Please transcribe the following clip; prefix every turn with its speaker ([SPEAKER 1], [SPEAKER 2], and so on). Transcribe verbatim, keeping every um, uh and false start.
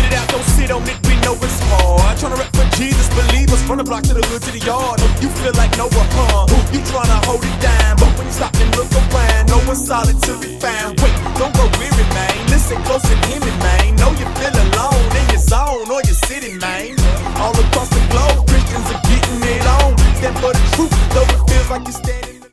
[SPEAKER 1] Get it out, don't sit on it, we know it's hard. Tryna rap for Jesus, believers, from the block to the hood to the yard. You feel like Noah, huh? You tryna hold it down, but when you stop and look around, no one's solid to be found. Wait, don't go weary, man. Listen close and hear me, man. Know you feel alone.